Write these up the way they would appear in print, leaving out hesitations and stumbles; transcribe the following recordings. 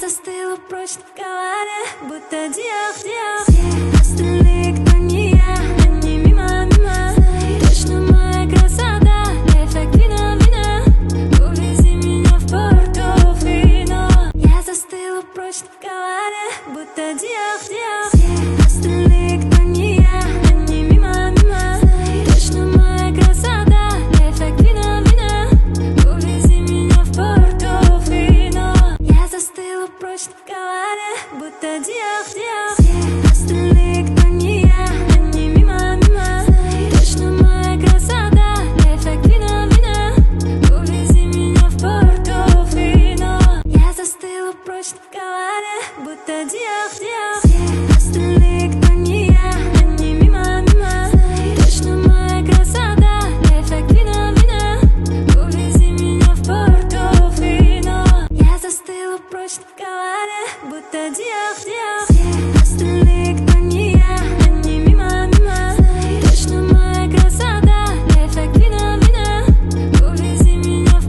застыла прочно в голове, будто диах. Остальные, кто не я, они мимо. Точно моя красота, эффект вина. Увези меня в Портофино. Я застыла прочно в голове, будто диах. Остальные, кто не я, они мимо. Точно моя красота, эффект вина. Увези меня в Портофино. Я застыла прочно в голове, будто диах. Остальные, кто не я, они мимо. Точно моя красота, эффект вина. Увези меня в Портофино. Я застыла прочно в голове, будто диах. Остальные, кто не я, они мимо. Точно моя красота, эффект вина. Увези меня в Портофино. Я застыла прочно в голове, будто диах. Остальные, кто не я, они мимо. Точно моя красота, эффект вина. Увези меня в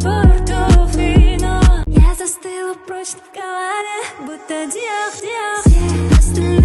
Портофино. Я застыла прочно в голове, будто диах.